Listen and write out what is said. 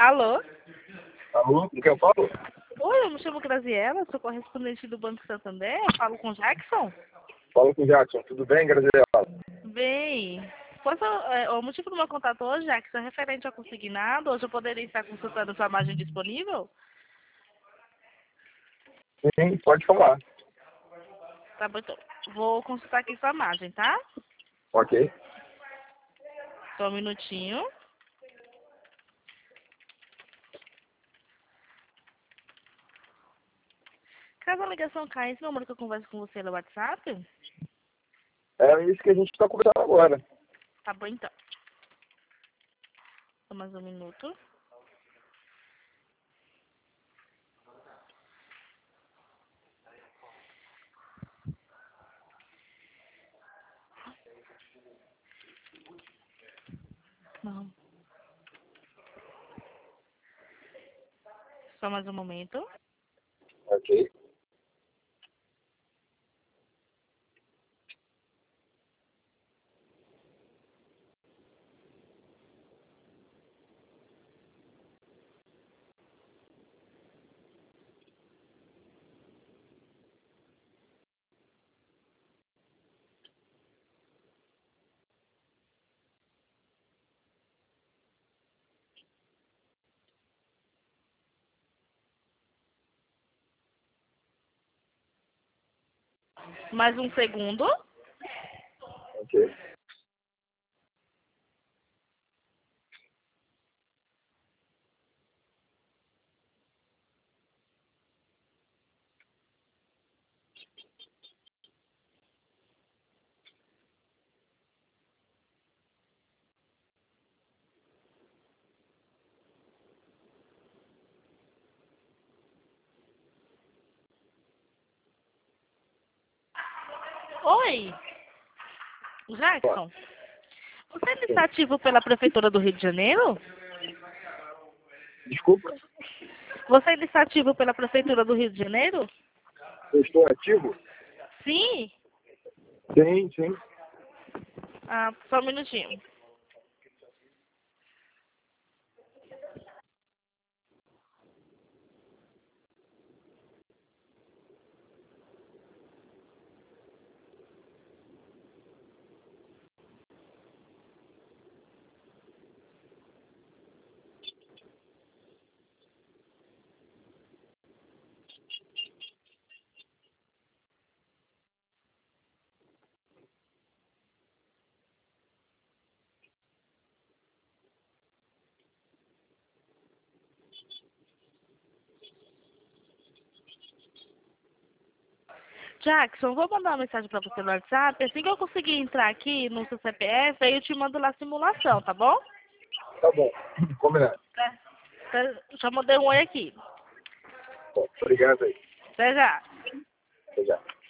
Alô? Alô, com quem eu falo? Oi, eu me chamo Graziela, sou correspondente do Banco Santander. Eu falo com o Jackson? Fala com o Jackson. Tudo bem, Graziela? Bem, o motivo do meu contato hoje, Jackson, é referente ao consignado. Hoje eu poderia estar consultando sua margem disponível? Sim, pode falar. Tá bom, então. Vou consultar aqui sua margem, tá? Ok. Só um minutinho. Caso a ligação caia, esse número que eu converso com você no WhatsApp? É isso que a gente está conversando agora. Tá bom, então. Só mais um minuto. Não. Só mais um momento. Ok. Mais um segundo. Ok. Oi, Ó, Jackson. Você ainda está sim. ativo pela Prefeitura do Rio de Janeiro? Desculpa, Você ainda está ativo pela Prefeitura do Rio de Janeiro? eu estou ativo? Sim. Sim, sim. Ah, só um minutinho. Jackson, vou mandar uma mensagem para você no WhatsApp. Assim que eu conseguir entrar aqui no seu CPF, aí eu te mando lá a simulação, tá bom? Tá bom. Combinado. Tá. Já mandei um oi aqui. Bom, obrigado aí. Até já. Até já.